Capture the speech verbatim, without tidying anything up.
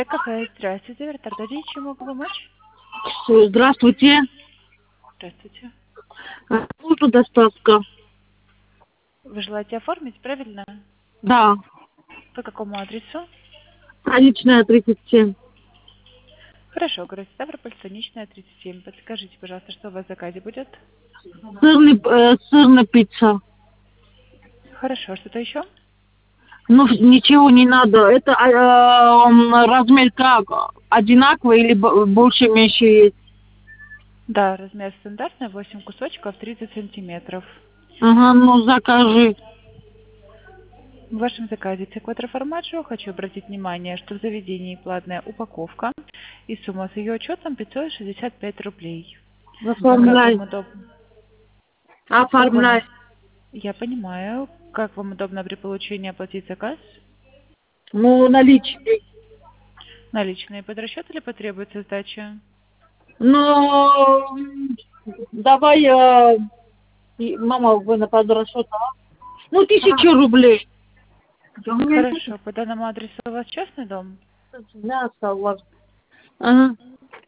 Кафе, здравствуйте, Вертар Дадич, чем могу помочь? Здравствуйте. Здравствуйте. А, Нужна доставка. Вы желаете оформить, правильно? Да. По какому адресу? Станичная тридцать семь. Хорошо, город Ставрополь, Станичная, тридцать семь. Подскажите, пожалуйста, что у вас в заказе будет? Сырный, э, сырная пицца. Хорошо, что-то еще? Ну, ничего не надо. Это э, м, размер как? Одинаковый или бо- больше, меньше есть? Да, размер стандартный, восемь кусочков, тридцать сантиметров. Ага, ну закажи. В вашем заказе квадроформаджио хочу обратить внимание, что в заведении платная упаковка и сумма с ее учетом пятьсот шестьдесят пять рублей. Как Оформляй. вам удобно? Как вам... Оформляй. у- Я понимаю. Как вам удобно при получении оплатить заказ? Ну, наличный. Наличные под расчет или потребуется сдача? Ну, м, давай, э, и- мама, вы на подрасчет, а? Ну, тысячу рублей. У меня нет Хорошо. По данному адресу у вас частный дом? мяса у вас. Ага.